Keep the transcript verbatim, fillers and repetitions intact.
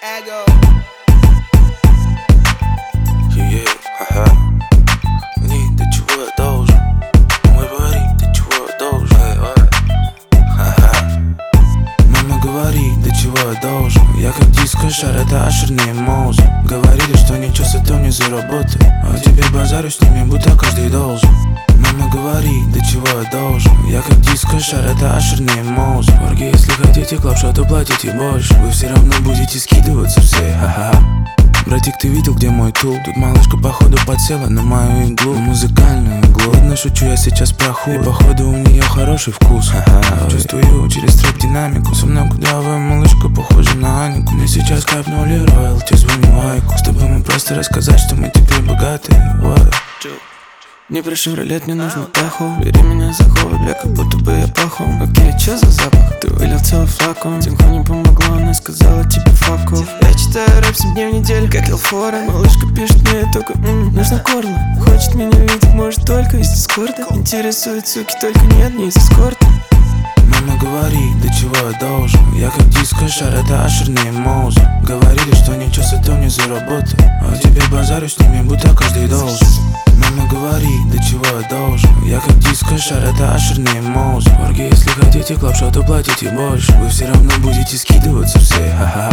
Ego. Yeah, ха-ха. Говори, ты чего должен? Мой говори, ты чего должен? Ха-ха. Мама говорит, да чего я должен? Я как диско-шар, это ашерные мозг. Говорили, что ничего с этого не заработаю, а теперь базарю с ними, будто каждый должен. Мама говорит, да чего я должен? Я как диско-шар, это ашерные мозг. Орги, если хотите клапша, то платите больше. Вы все равно будете скидываться все, ха-ха. Братик, ты видел, где мой тул? Тут малышка походу подсела на мою иглу, на музыкальную иглу. Ладно, шучу, я сейчас про хуй, и походу у нее хороший вкус, ха-ха. Чувствую через трек динамику. Со мной кудрявая малышка, похожа на Анику. Мне сейчас кайпнули роялти, звоню Айку. С тобой мы просто рассказать, что мы теперь богатые. What? Не прошу ролет, мне нужно таху. Бери меня за ход, бля, как будто бы я пахом. Окей, чё за запах? Ты вылил целый флакон. Тимхо не помогло, она сказала тебе фак офф. Я читаю рэп семь дней в неделю, как Элфора. Малышка пишет мне только м-м, нужно горло. Хочет меня видеть, может только из дискорда. Интересует суки, только нет, не из эскорта. Мама говорит, да чего я должен? Я как диско-шар, это ашерные мозг. Говорили, что ничего с этого не заработаю, а теперь базарю с ними, будто каждый должен. Мама говорит, да чего я должен? Я как диско-шар, это ашерные мозг. Орги, если хотите клапша, то платите больше. Вы все равно будете скидываться все, ха-ха.